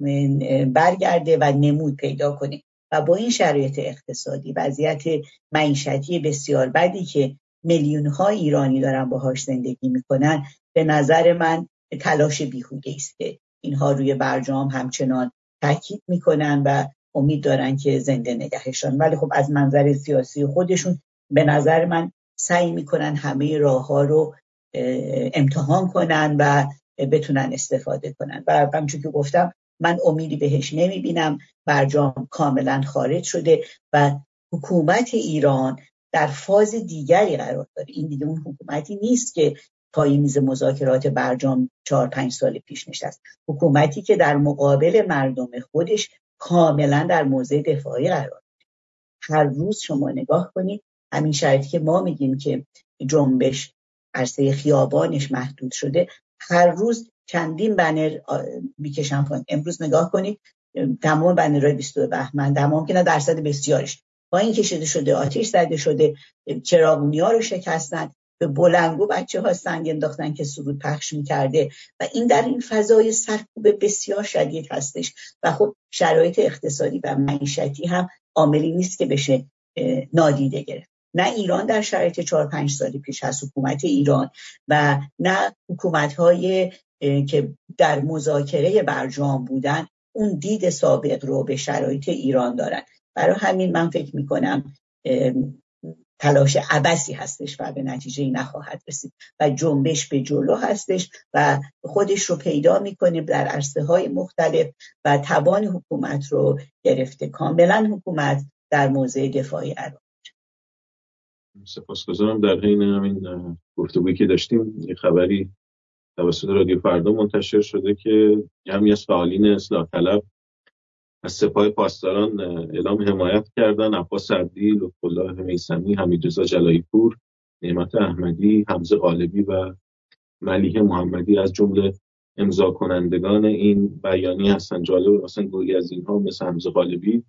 برگرده و نمود پیدا کنه. و با این شرایط اقتصادی، وضعیت معیشتی بسیار بدی که میلیون ها ایرانی دارن باهاش زندگی میکنن، به نظر من تلاش بیهوده است که اینها روی برجام همچنان تاکید میکنن و امید دارن که زنده نگهشان. ولی خب از منظر سیاسی خودشون به نظر من سعی میکنن همه راه ها رو امتحان کنن و بتونن استفاده کنن. و همچون که گفتم من امیدی بهش نمیبینم. برجام کاملا خارج شده و حکومت ایران در فاز دیگری قرار داره. این دیگه اون حکومتی نیست که پای میز مذاکرات برجام چهار پنج سال پیش نشست. حکومتی که در مقابل مردم خودش کاملا در موضع دفاعی قرار داره. هر روز شما نگاه کنید، همین شرایطی که ما میگیم که جنبش عرصه خیابانش محدود شده، هر روز چندین بنر میکشن پایین. امروز نگاه کنید تمام بنرهای بیست و دو بهمن، تمام که نه درصد بسیارش پایین کشیده شده، آتش زده شده، چراغونی‌ها رو شکستن، به بلندگو بچه‌ها سنگ انداختن که سرود پخش می‌کرده و این در این فضای سرکوب بسیار شدید هستش. و خب شرایط اقتصادی و معیشتی هم عاملی نیست که بشه نادیده گرفت. نه ایران در شرایط چهار پنج سال پیش هست، حکومت ایران، و نه حکومت‌های که در مذاکره برجام بودن اون دید سابق رو به شرایط ایران دارن. برای همین من فکر میکنم تلاش عبثی هستش و به نتیجه نخواهد رسید و جنبش به جلو هستش و خودش رو پیدا میکنه در عرصه های مختلف و توان حکومت رو گرفته. کاملا حکومت در موضع دفاعی قرار. سپاسگزارم. در حین همین گفتگویی که داشتیم یه خبری توسط رادیو فردا منتشر شده که جمعی از فعالین اصلاح طلب از سپاه پاسداران اعلام حمایت کردن. عباس عبدی، لطف‌الله میثمی، حمیدرضا جلایی پور، نعمت احمدی، حمزه غالبی و ملیحه محمدی از جمله امضا کنندگان این بیانیه هستند. جالب اصلا گروهی از اینها مثل حمزه غالبی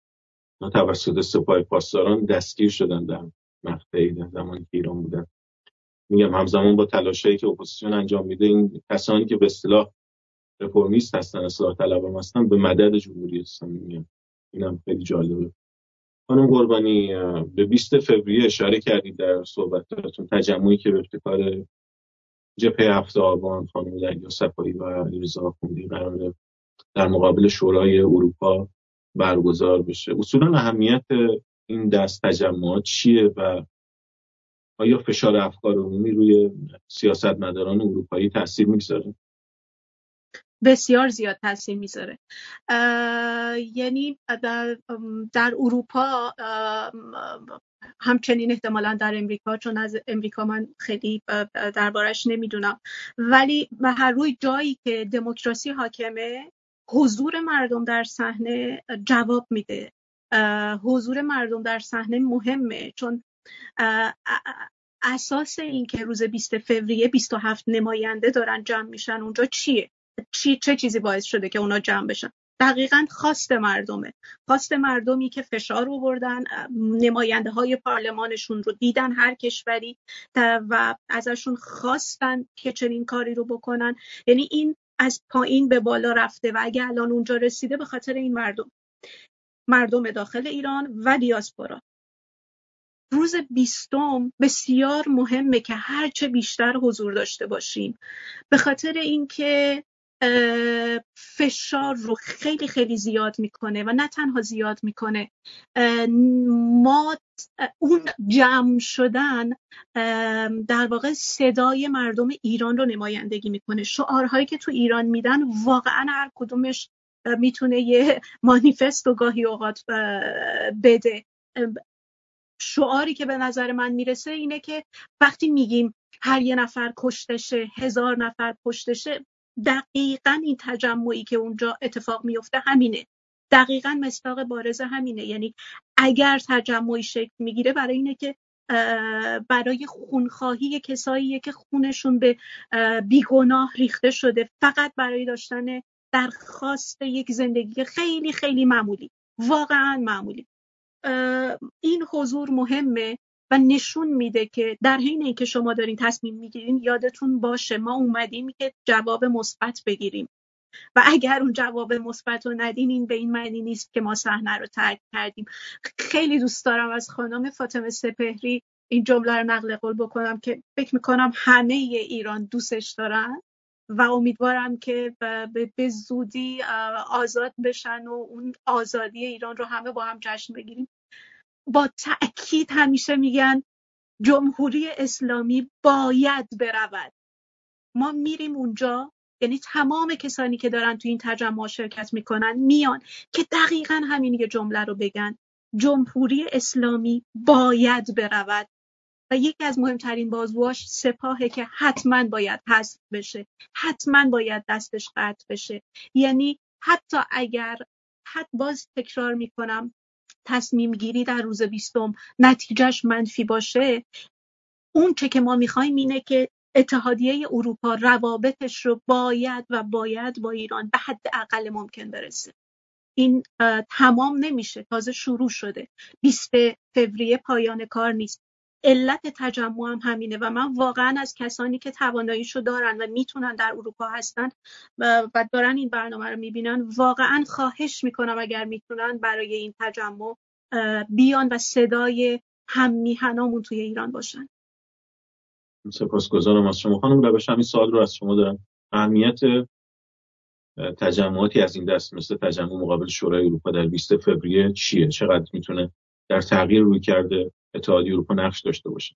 توسط سپاه پاسداران دستگیر شدن در مقطعی در زمانی که ایران بودن. میگم همزمان با تلاشایی که اپوزیسیون انجام میده، این کسانی که به اصطلاح رفرمیست هستن، اصلاح طلب هم هستن، به مدد جمهوری اسلامی میان. اینم خیلی جالبه. خانم قربانی، به بیست فوریه اشاره کردید در صحبتاتون، تجمعی که به ابتکار جبهه هفت آبان خانم دریا صفایی و علیرضا آخوندی قراره در مقابل شورای اروپا برگزار بشه. اصولا اهمیت این دست تجمعات چیه و آیا فشار افکار عمومی روی سیاستمداران اروپایی تاثیر میگذاره؟ بسیار زیاد تاثیر میذاره. یعنی در, در اروپا همچنین احتمالاً در امریکا، چون از امریکا من خیلی دربارش نمیدونم، ولی به هر روی جایی که دموکراسی حاکمه حضور مردم در صحنه جواب میده. حضور مردم در صحنه مهمه، چون اساس این که روز بیست فوریه بیست و هفت نماینده دارن جمع میشن اونجا چیه؟ چی چه چیزی باعث شده که اونا جمع بشن؟ دقیقاً خواست مردمه. خواست مردمی که فشار آوردن، نماینده های پارلمانشون رو دیدن هر کشوری و ازشون خواستن که چنین کاری رو بکنن. یعنی این از پایین به بالا رفته و اگه الان اونجا رسیده به خاطر این مردم مردم داخل ایران و دیاسپورا. روز بیستم بسیار مهمه که هرچه بیشتر حضور داشته باشیم، به خاطر اینکه فشار رو خیلی خیلی زیاد میکنه و نه تنها زیاد میکنه، ما اون جمع شدن در واقع صدای مردم ایران رو نمایندگی میکنه. شعارهایی که تو ایران میدن واقعا هر کدومش میتونه یه مانیفست و گاهی اوقات بده. شعاری که به نظر من میرسه اینه که وقتی میگیم هر یه نفر کشتشه، هزار نفر کشتشه، دقیقاً این تجمعی که اونجا اتفاق میفته همینه. دقیقاً مصداق بارز همینه. یعنی اگر تجمعی شکل میگیره برای اینه که برای خونخواهی کساییه که خونشون به بیگناه ریخته شده، فقط برای داشتن درخواست یک زندگی خیلی خیلی معمولی، واقعاً معمولی. این حضور مهمه و نشون میده که در حین اینکه شما دارین تصمیم میگیرین یادتون باشه ما اومدیم که جواب مثبت بگیریم و اگر اون جواب مثبت رو ندین این به این معنی نیست که ما صحنه رو ترک کردیم. خیلی دوست دارم از خانم فاطمه سپهری این جمله رو نقل قول بکنم که فکر میکنم همه ایران دوستش دارن و امیدوارم که به زودی آزاد بشن و اون آزادی ایران رو همه با هم جشن بگیریم. با تأکید همیشه میگن جمهوری اسلامی باید برود. ما میریم اونجا، یعنی تمام کسانی که دارن تو این تجمع شرکت میکنن میان که دقیقاً همین یه جمله رو بگن، جمهوری اسلامی باید برود. و یکی از مهمترین بازوهاش سپاهه که حتما باید حذف بشه، حتما باید دستش قطع بشه. یعنی حتی اگر حتی باز تکرار میکنم تصمیم گیری در روز بیستم نتیجهش منفی باشه، اون چه که ما میخوایم اینه که اتحادیه اروپا روابطش رو باید و باید با ایران به حد اقل ممکن برسه. این تمام نمیشه، تازه شروع شده. بیست فوریه پایان کار نیست. علت تجمع هم همینه و من واقعا از کسانی که تواناییشو دارن و میتونن در اروپا هستن و دارن این برنامه رو میبینن واقعا خواهش میکنم اگر میتونن برای این تجمع بیان و صدای هم میهنامون توی ایران باشن. سپاسگزارم از شما خانم. روش همین سوال رو از شما دارم. اهمیت تجمعاتی از این دست مثل تجمع مقابل شورای اروپا در بیست فوریه چیه؟ چقدر میتونه در تغییر رویکرد اتحادیه اروپا نقش داشته باشه؟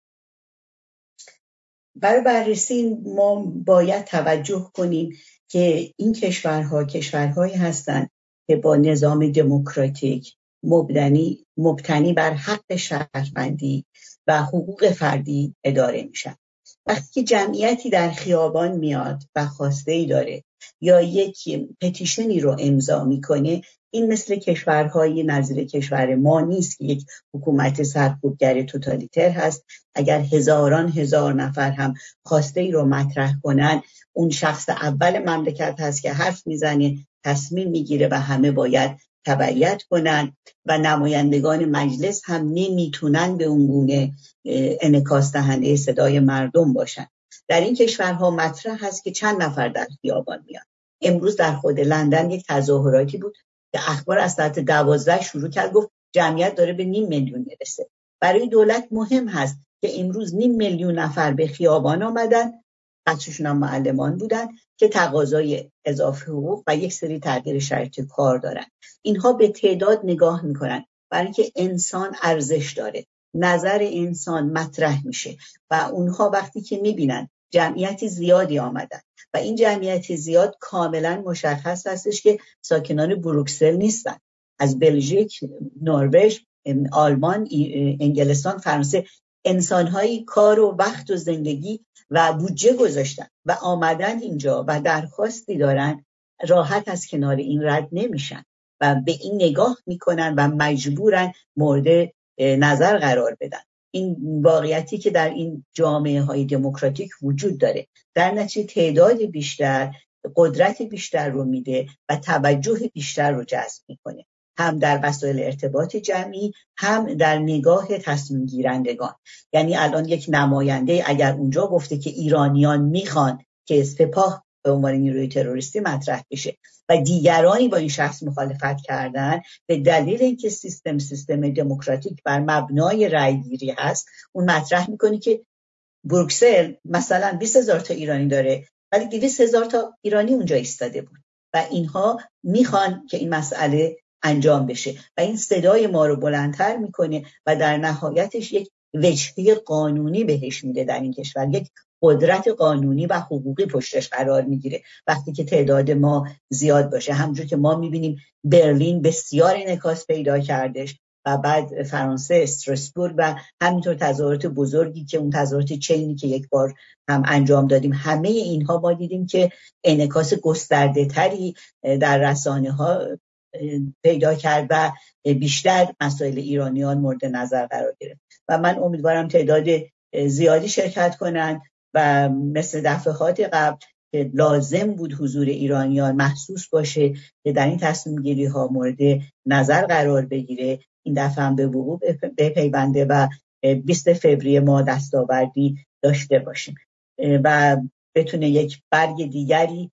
برای بررسی ما باید توجه کنیم که این کشورها کشورهایی هستند که با نظام دموکراتیک مبتنی مبتنی بر حق شهروندی و حقوق فردی اداره میشن. وقتی که جمعیتی در خیابان میاد و خواسته‌ای داره یا یک پتیشنی رو امضا میکنه، این مثل کشورهای نظیر کشور ما نیست که یک حکومت سرکوبگر توتالیتر هست. اگر هزاران هزار نفر هم خواسته‌ای رو مطرح کنن، اون شخص اول مملکت هست که حرف میزنه، تصمیم میگیره و همه باید تبعیت کنن و نمایندگان مجلس هم نمیتونن به اون گونه انعکاس دهنده صدای مردم باشن. در این کشورها مطرح هست که چند نفر در خیابان میان. امروز در خود لندن یک تظاهراتی بود که اخبار از ساعت دوازده شروع کرد، گفت جمعیت داره به نیم میلیون میرسه. برای دولت مهم هست که امروز نیم میلیون نفر به خیابان آمدن بخششون هم معلمان بودن که تقاضای اضافه حقوق و یک سری تغییر شرایط کار دارن. اینها به تعداد نگاه میکنن، برای اینکه انسان ارزش داره، نظر انسان مطرح میشه و اونها وقتی که میبینن جمعیت زیادی آمدن و این جمعیت زیاد کاملا مشخص هستش که ساکنان بروکسل نیستن، از بلژیک، نروژ، آلمان، انگلستان، فرانسه، انسانهایی کار و وقت و زندگی و بودجه گذاشتن و آمدن اینجا و درخواستی دارن، راحت از کنار این رد نمیشن و به این نگاه میکنن و مجبورن مورد نظر قرار بدن. این واقعیتی که در این جامعه های دموکراتیک وجود داره، در نتیجه تعداد بیشتر قدرت بیشتر رو میده و توجه بیشتر رو جذب میکنه، هم در وسایل ارتباط جمعی، هم در نگاه تصمیم گیرندگان. یعنی الان یک نماینده اگر اونجا گفته که ایرانیان میخوان که سپاه به عنوان نیروی تروریستی مطرح بشه و دیگرانی با این شخص مخالفت کردن، به دلیل اینکه سیستم سیستم دموکراتیک بر مبنای رأی گیری هست، اون مطرح میکنه که بروکسل مثلا بیست هزار تا ایرانی داره ولی دویست هزار تا ایرانی اونجا ایستاده بود و اینها میخوان که این مسئله انجام بشه و این صدای ما رو بلندتر میکنه و در نهایتش یک وجهه قانونی بهش میده در این کشور، یک قدرت قانونی و حقوقی پشتش قرار میگیره وقتی که تعداد ما زیاد باشه. همونجور که ما میبینیم برلین بسیار انعکاس پیدا کردش و بعد فرانسه، استراسبورگ و همینطور تظاهرات بزرگی که اون تظاهرات چینی که یک بار هم انجام دادیم، همه اینها ما دیدیم که انعکاس گسترده تری در رسانه ها پیدا کرد و بیشتر مسائل ایرانیان مورد نظر قرار گرفت و من امیدوارم تعداد زیادی شرکت کنند و مثل دفعات قبل که لازم بود حضور ایرانیان محسوس باشه که در این تصمیم گیری ها مورد نظر قرار بگیره، این دفعه هم به وقوع بپیونده و بیست فوریه ما دستاوردی داشته باشیم و بتونه یک برگ دیگری،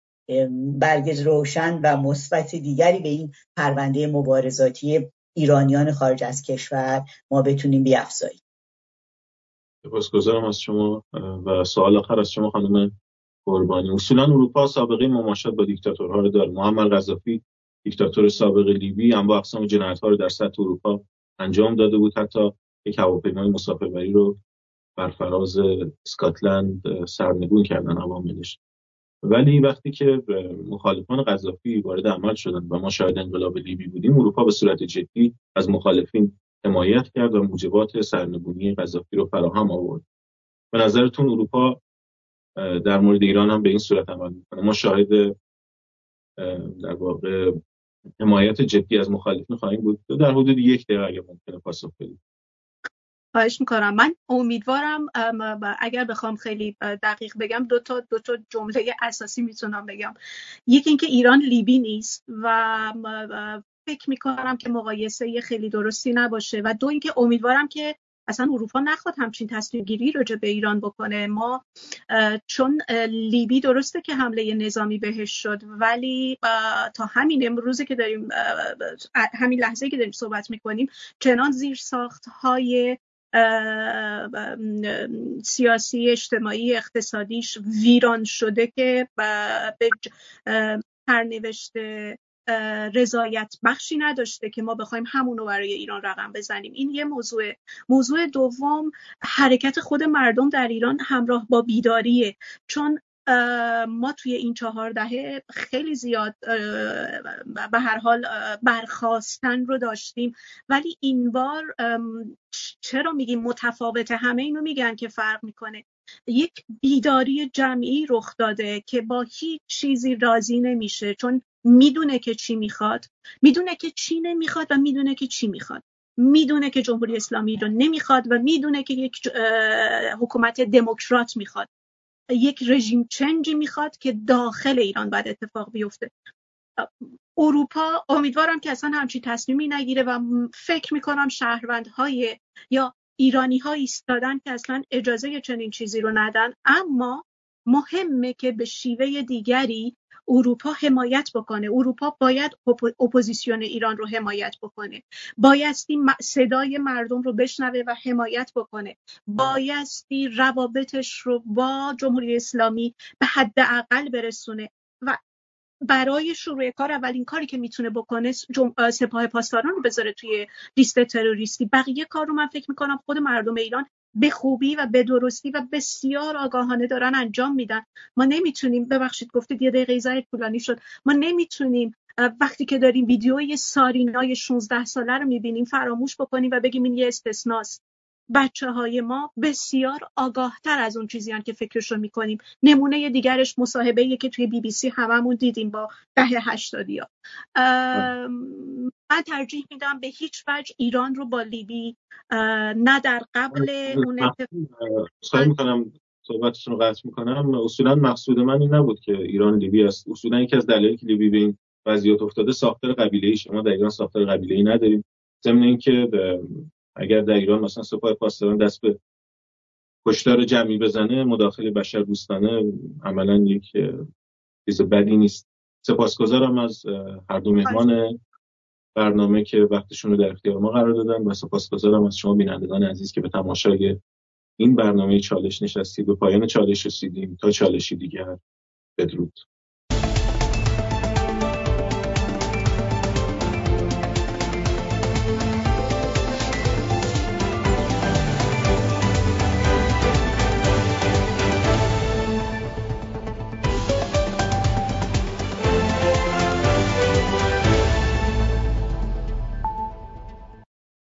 برگ روشن و مثبت دیگری به این پرونده مبارزاتی ایرانیان خارج از کشور ما بتونیم بیافزاییم. سپاسگزارم از شما و سوال آخر از شما خانم قربانی. اصولا اروپا سابقه مماشات با دیکتاتورها رو داره. معمر قذافی دیکتاتور سابق لیبی انواع اقسام جنایت‌ها رو در سطح اروپا انجام داده بود، حتی یک هواپیمای مسافربری رو بر فراز اسکاتلند سرنگون کردن عواملش. ولی وقتی که مخالفان قذافی وارد عمل شدن و ما شاهد انقلاب لیبی بودیم، اروپا به صورت جدی از مخالفین حمایت کرد و موجبات سرنگونی قذافی رو فراهم آورد. به نظرتون اروپا در مورد ایران هم به این صورت عمل میکنه؟ ما شاهد در واقع حمایت جدی از مخالفین خواهیم بود؟ در حدود یک دقیقه اگه ممکنه پاسخ بدید. خواهش میکنم. من امیدوارم اگر بخوام خیلی دقیق بگم دو تا دو تا جمله اساسی میتونم بگم. یکی اینکه ایران لیبی نیست و فکر میکنم که مقایسه خیلی درستی نباشه و دو اینکه امیدوارم که اصلا اروپا نخواد همچین تصمیم گیری راجع به ایران بکنه. ما چون لیبی درسته که حمله نظامی بهش شد، ولی تا همین امروزی که داریم، همین لحظه که داریم صحبت میکنیم، چنان زیر ساخت‌های سیاسی، اجتماعی، اقتصادیش ویران شده که به سرنوشت رضایت بخشی نداشته که ما بخوایم همونو برای ایران رقم بزنیم. این یه موضوع. موضوع دوم، حرکت خود مردم در ایران همراه با بیداریه، چون ما توی این چهار دهه خیلی زیاد به هر حال برخاستن رو داشتیم، ولی این بار چرا میگیم متفاوته؟ همه اینو میگن که فرق میکنه. یک بیداری جمعی رخ داده که با هیچ چیزی راضی نمیشه، چون میدونه که چی میخواد، میدونه که چی نمیخواد و میدونه که چی میخواد. میدونه که جمهوری اسلامی رو نمیخواد و میدونه که یک حکومت دموکرات میخواد. یک رژیم چنجی میخواد که داخل ایران باید اتفاق بیفته. اروپا امیدوارم که اصلا همچین تصمیمی نگیره و فکر میکنم شهروندهای یا ایرانی ها ایستادن که اصلا اجازه چنین چیزی رو ندن، اما مهمه که به شیوه دیگری اروپا حمایت بکنه. اروپا باید اپوزیسیون ایران رو حمایت بکنه، بایستی صدای مردم رو بشنوه و حمایت بکنه، بایستی روابطش رو با جمهوری اسلامی به حداقل برسونه و برای شروع کار اولین کاری که میتونه بکنه سپاه پاسداران رو بذاره توی لیست تروریستی. بقیه کار رو من فکر میکنم خود مردم ایران به خوبی و به درستی و بسیار آگاهانه دارن انجام میدن. ما نمیتونیم، ببخشید گفتید یه دقیقه زای طولانی شد، ما نمیتونیم وقتی که داریم ویدیوی سارینای شانزده ساله رو میبینیم فراموش بکنیم و بگیم این یه استثناست. بچه های ما بسیار آگاهتر از اون چیزی هن که فکرشو میکنیم. نمونه دیگرش مصاحبه‌ایه که توی بی بی سی هممون دیدیم با دهه هشتادی ها. من ترجیح میدم به هیچ وجه ایران رو با لیبی نه در قبل اون اتفاق میکنم صحبتتون رو قطع میکنم. اصولا مقصود من این نبود که ایران لیبی است. اصولا یکی از دلایلی که لیبی به این وضعیت افتاده ساختار قبیله‌ای شه. ما در ایران ساختار قبیله‌ای نداریم. ضمن اینکه اگر در ایران مثلا سپاه پاسداران دست به کشتار جمعی بزنه، مداخله بشر دوستانه عملاً یک چیز بدی نیست. سپاسگزارم از هر دو مهمان برنامه که وقتشون رو در اختیار ما قرار دادن و سپاسگزارم از شما بینندگان عزیز که به تماشای این برنامه چالش نشستید. به پایان چالش رسیدیم. تا چالشی دیگر، بدرود.